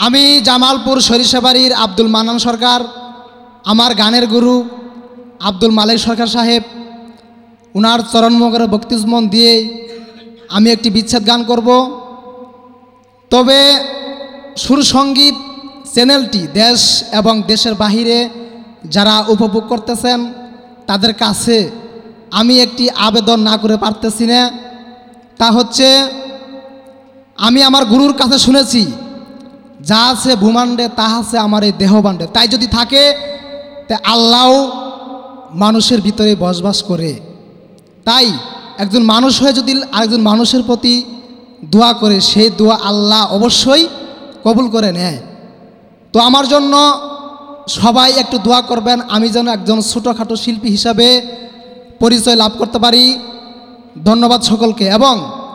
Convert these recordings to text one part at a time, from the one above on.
আমি জামালপুর সরিষাবাড়ির আব্দুল মান্নান সরকার, আমার গানের গুরু আব্দুল মালিক সরকার সাহেব, উনার চরণমুখের বক্তৃতা দিয়ে আমি একটি বিচ্ছেদ গান করব। তবে সুরসঙ্গীত চ্যানেলটি দেশ এবং দেশের বাহিরে যারা উপভোগ করতেছেন তাদের কাছে আমি একটি আবেদন না করে পারতেছি না। তা হচ্ছে, আমি আমার গুরুর কাছে শুনেছি, যা আছে ভূমাণ্ডে তা আছে আমার এই দেহবাণ্ডে। তাই যদি থাকে তা আল্লাহ মানুষের ভিতরে বসবাস করে। তাই একজন মানুষ হয়ে যদি আরেকজন মানুষের প্রতি দোয়া করে, সেই দোয়া আল্লাহ অবশ্যই কবুল করে নেয়। তো আমার জন্য সবাই একটু দোয়া করবেন, আমি যেন একজন ছোটোখাটো শিল্পী হিসাবে পরিচয় লাভ করতে পারি। ধন্যবাদ সকলকে। এবং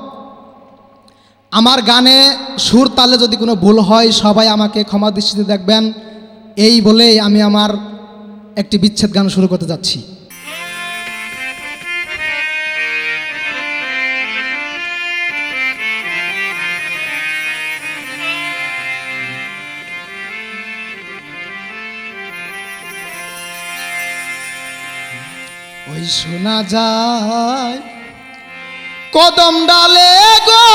আমার গানে সুর তালে যদি কোনো ভুল হয় সবাই আমাকে ক্ষমা দৃষ্টিতে দেখবেন। এই বলেই আমি আমার একটি বিচ্ছেদ গান শুরু করতে যাচ্ছি। ওই শোনা যায় কদম ডালে গো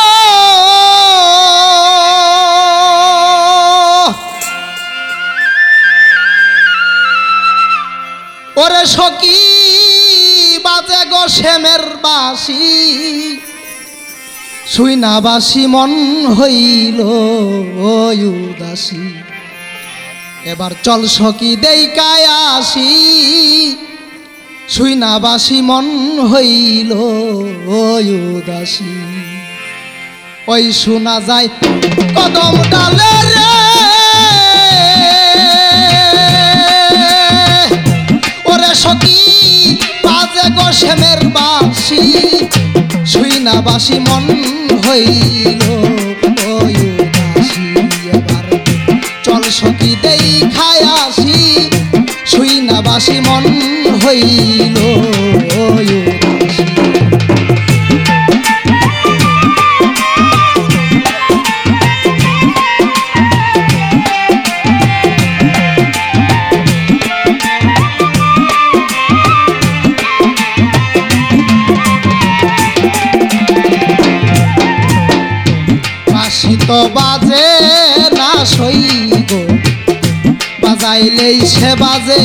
ওরে সখী বাজে গো শ্যামের বাসি, শুই না বাসি মন হইল উদাসী। এবার চল সখী দেইকায় আসি, শুই না বাসি মন হইল উদাসী। ওই শোনা যায় কদম ডালে রে ওরে সখী বাজে গো শ্যামের বাসি, শুই না বাসি মন হইল উদাসী। এবার চল সখী দেইখায় আসি, শুই না বাসি মন হইল উদাসী। বাঁশি তো বাজে না সই গো, বাজাইলেই সে বাজে।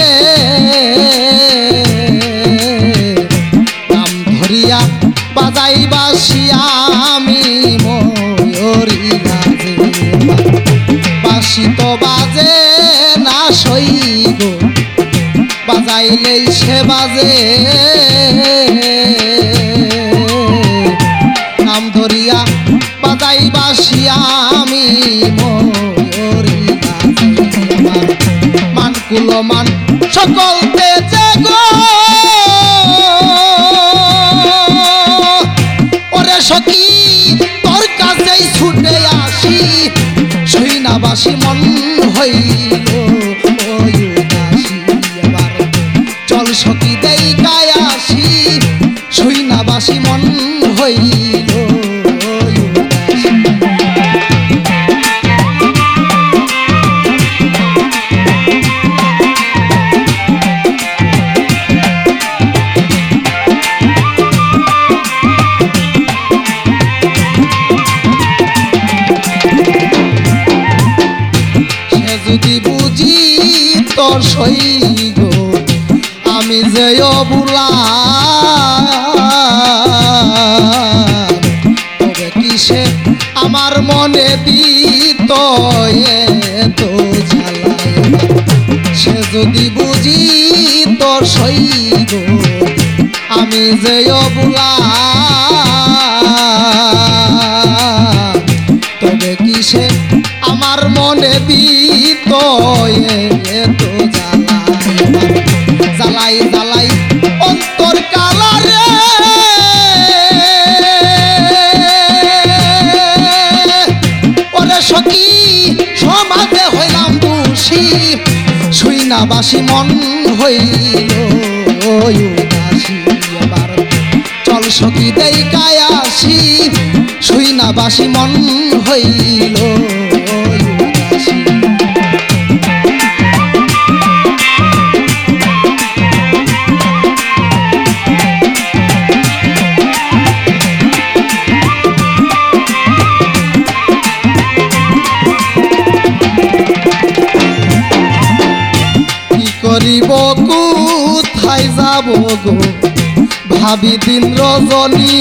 নাম ধরিয়া বাজাই বাসি আমি ময়ূরী বাজে। বাঁশি তো বাজে না সই গো, বাজাইলেই সে বাজে। নাম ধরিয়া বাজাই বাসি আমি ময়ূরী বাজে। মান কুলমান সকল তেজে গো ওরে সখী তোর কাছেই ছুটে আসি, শুই না বাসি মন হইল উদাসী। এবার চল সখী দেইখায় আসি, শুই না বাসি মন হইল উদাসী। যদি বুঝি তোর সই গো আমি যে অবুলা, তবে কিসে আমার মনে দিত এত জ্বালা। সে যদি বুঝি তোর সই গো আমি যে অবুলা, তবে কিসে আমার মনে দিত এত জ্বালা। জ্বালাই জ্বালাই অন্তর কালা রে ওরে সখী সমাজে হইলাম দোষী, শুই না বাসি মন হইল উদাসী। এবার চল সখী দেইখায় আসি, শুই না বাসি মন হইল যাব গো ভাবি দিন রজনী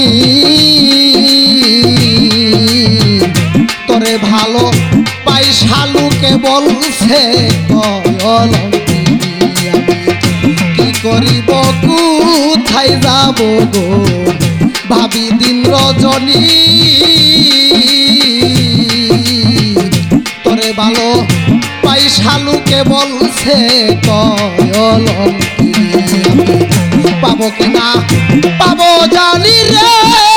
তোরে ভালো পাই শালুকে বলছে কলঙ্কিনী আমি কি করিব কোথায় যাব গো ভাবি দিন রজনী তোরে ভালো পাই শালুকে বলছে কলঙ্কিনী আমি পাবো কিনা পাবো জানি রে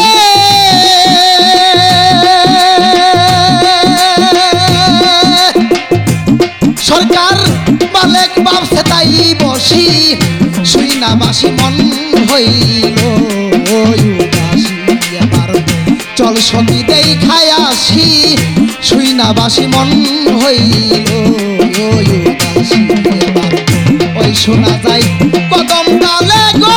সরকার মালিক ভাবছে তাই বসি শুই না বাসি মন হইল উদাসী এবার চল সখী দেখাই আসি শুই না বাসি মন হইল উদাসী এবার ওই শোনা যায় কদম ডালে গো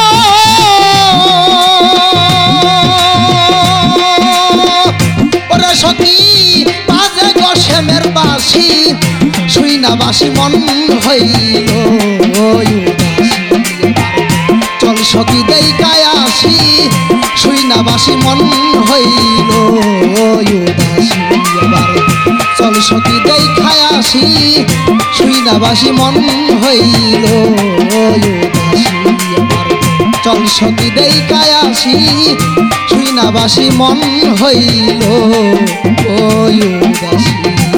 ওরে সখী বাজে গো শ্যামের বাসি শুই না বাসি মন হইল উদাসী চল সখী দেখাই আসি শুই না বাসি মন হইল উদাসী এবার চল সখী দেখাই আসি শুই না বাসি মন হইল উদাসী এবার চল সখী দেখাই আসি শুই না বাসি মন হইল উদাসী